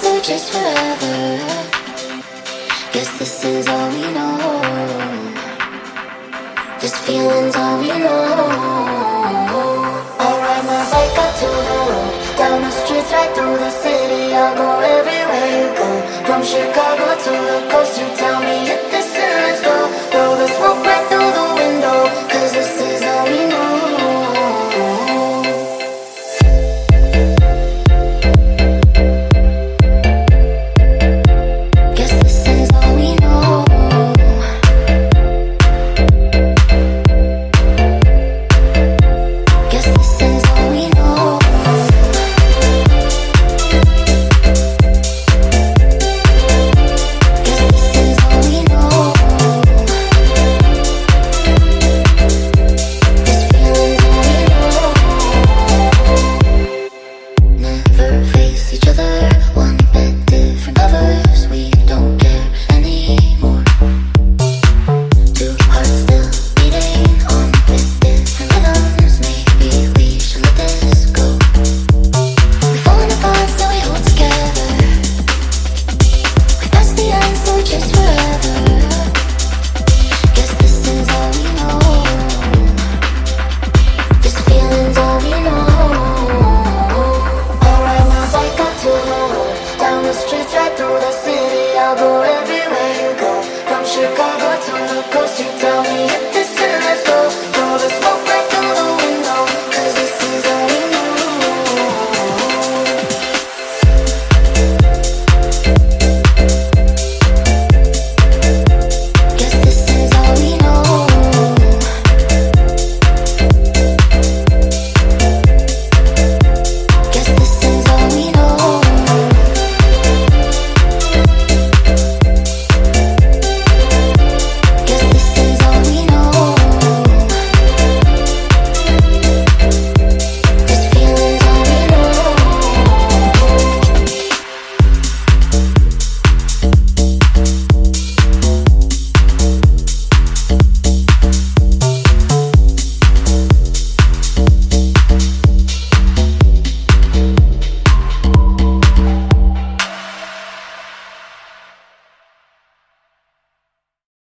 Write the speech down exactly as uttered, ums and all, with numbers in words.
chase forever. Guess this is all we know. This feeling's all we know. I'll ride my bike up to the road, down the streets, right through the city. I'll go everywhere you go, from Chicago to the coast. You tell me hit this and let's go. Blow the smoke right through the window, cause this is all we know. I'll go